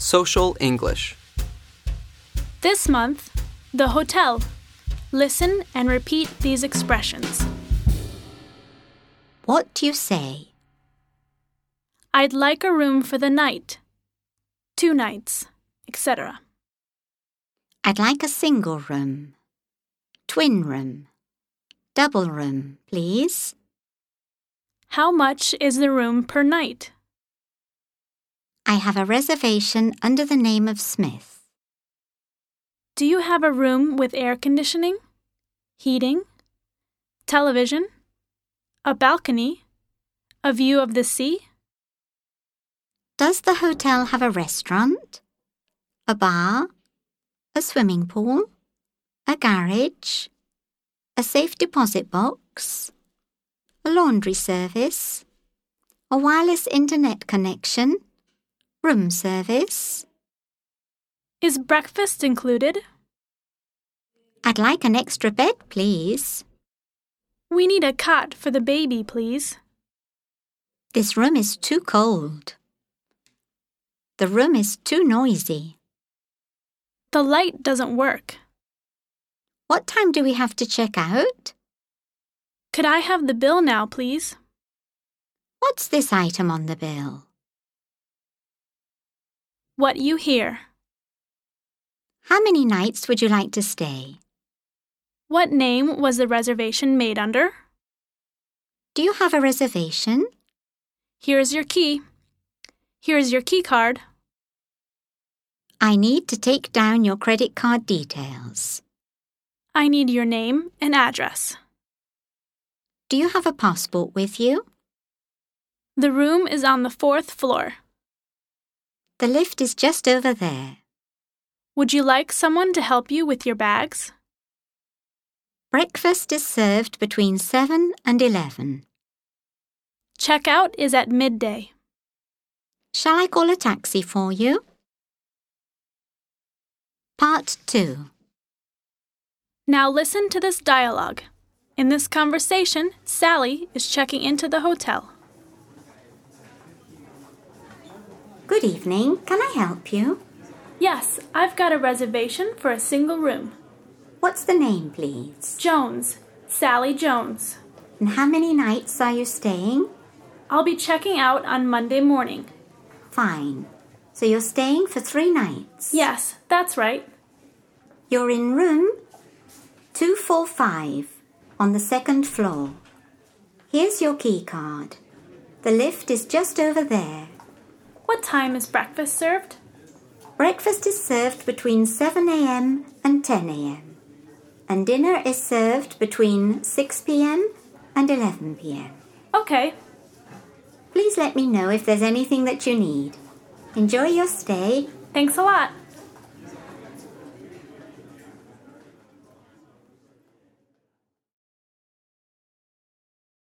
Social English. This month, the hotel. Listen and repeat these expressions. What do you say? I'd like a room for the night, 2 nights, etc. I'd like a single room, twin room, double room, please. How much is the room per night? I have a reservation under the name of Smith. Do you have a room with air conditioning, heating, television, a balcony, a view of the sea? Does the hotel have a restaurant, a bar, a swimming pool, a garage, a safe deposit box, a laundry service, a wireless internet connection, room service? Is breakfast included? I'd like an extra bed, please. We need a cot for the baby, please. This room is too cold. The room is too noisy. The light doesn't work. What time do we have to check out? Could I have the bill now, please? What's this item on the bill? What you hear. How many nights would you like to stay? What name was the reservation made under? Do you have a reservation? Here's your key. Here's your key card. I need to take down your credit card details. I need your name and address. Do you have a passport with you? The room is on the 4th floor. The lift is just over there. Would you like someone to help you with your bags? Breakfast is served between 7 and 11. Checkout is at midday. Shall I call a taxi for you? Part 2. Now listen to this dialogue. In this conversation, Sally is checking into the hotel. Good evening. Can I help you? Yes, I've got a reservation for a single room. What's the name, please? Jones, Sally Jones. And how many nights are you staying? I'll be checking out on Monday morning. Fine. So you're staying for 3 nights? Yes, that's right. You're in room 245 on the 2nd floor. Here's your key card. The lift is just over there. What time is breakfast served? Breakfast is served between 7 a.m. and 10 a.m. And dinner is served between 6 p.m. and 11 p.m. Okay. Please let me know if there's anything that you need. Enjoy your stay. Thanks a lot.